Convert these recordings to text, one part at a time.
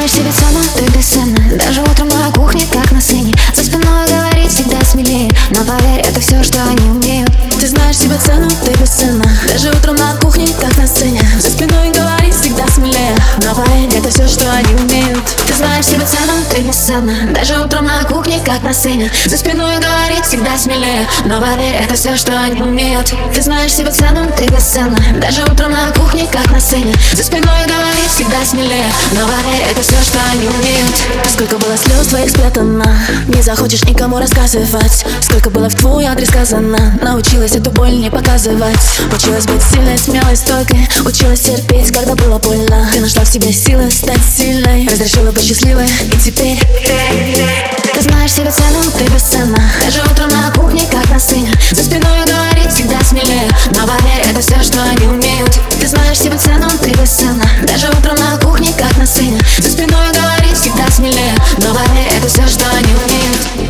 знаешь себе цену, ты бесценна. Даже утром на кухне, как на сцене. За спиной говорить всегда смелее, но поверь, это все, что они умеют. Ты знаешь себе цену, ты бесценна. Даже утром на кухне, как на сцене. За спиной говорить всегда смелее, но поверь, это все, что они умеют. Ты знаешь себе цену, ты бесценна. Даже утром на кухне, как на сцене. За спиной говорить всегда смелее, но поверь, это все, что они умеют. Ты знаешь себе цену, ты бесценна. Даже утром на кухне, как на сцене. За спиной говорить всегда смелее, но поверь, это все, что они умеют. Сколько было слез твоих спрятано, не захочешь никому рассказывать. Сколько было в твой адрес сказано, научилась эту боль не показывать. Училась быть сильной, смелой, стойкой. Училась терпеть, когда было больно. Ты нашла в себе силы стать сильной, разрешила быть счастливой, и теперь ты знаешь себе цену, ты бесценна. Даже утром на кухне, как на сцене. За спиной говорить всегда смелее, но поверь, это все, что они умеют. Ты знаешь себе цену, ты бесценна. Даже утром на кухне, как на сцене. За спиной говорить всегда смелее, но поверь, это все, что они умеют.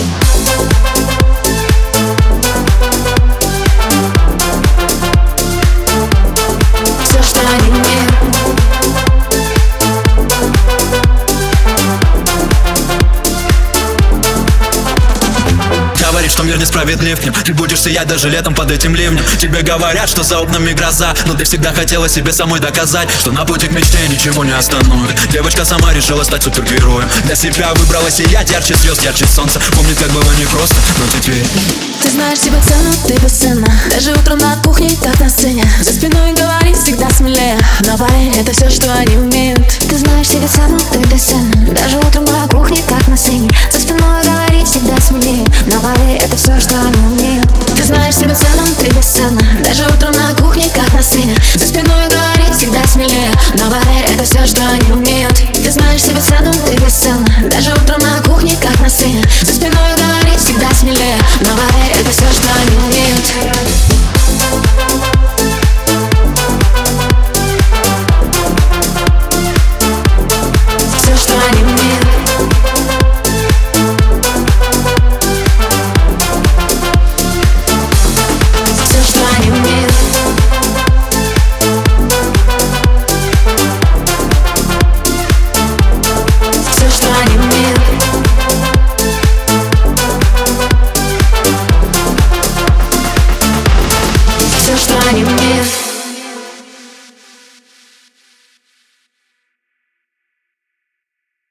Все, что они умеют. Говорит, что мир несправедлив к ним. Ты будешь сиять даже летом под этим ливнем. Тебе говорят, что за окнами гроза, но ты всегда хотела себе самой доказать, что на пути к мечте ничего не остановит. Девочка сама решила стать супергероем. Для себя выбрала сиять ярче звезд, ярче солнца. Помнит, как было непросто, но теперь ты знаешь себе цену, ты бесценна. Даже утром на кухне, как на сцене. За спиной говорить всегда смелее, но поверь, это все, что они умеют. Ты знаешь себе цену, ты бесценна. Даже утром на кухне, как на сцене. За спиной говорить всегда смелее, но поверь, это все, что они умеют. Ты знаешь себе цену, ты бесценна. Даже утром на кухне, как на сцене. За спиной говорить всегда смелее, но поверь, это все, что они